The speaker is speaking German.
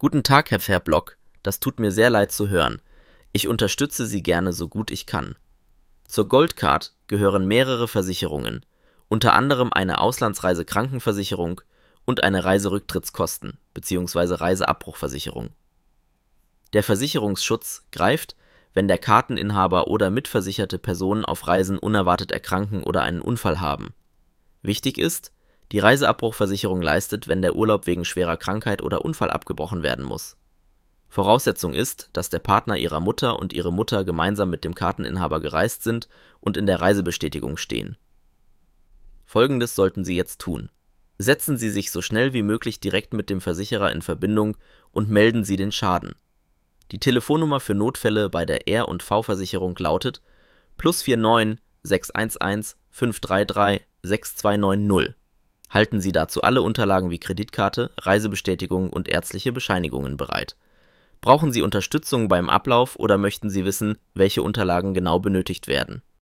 Guten Tag, Herr Verblock. Das tut mir sehr leid zu hören. Ich unterstütze Sie gerne so gut ich kann. Zur Goldcard gehören mehrere Versicherungen, unter anderem eine Auslandsreisekrankenversicherung und eine Reiserücktrittskosten- bzw. Reiseabbruchversicherung. Der Versicherungsschutz greift, wenn der Karteninhaber oder mitversicherte Personen auf Reisen unerwartet erkranken oder einen Unfall haben. Wichtig ist, die Reiseabbruchversicherung leistet, wenn der Urlaub wegen schwerer Krankheit oder Unfall abgebrochen werden muss. Voraussetzung ist, dass der Partner Ihrer Mutter und Ihre Mutter gemeinsam mit dem Karteninhaber gereist sind und in der Reisebestätigung stehen. Folgendes sollten Sie jetzt tun: Setzen Sie sich so schnell wie möglich direkt mit dem Versicherer in Verbindung und melden Sie den Schaden. Die Telefonnummer für Notfälle bei der R&V-Versicherung lautet +49 611 533 6290. Halten Sie dazu alle Unterlagen wie Kreditkarte, Reisebestätigung und ärztliche Bescheinigungen bereit. Brauchen Sie Unterstützung beim Ablauf oder möchten Sie wissen, welche Unterlagen genau benötigt werden?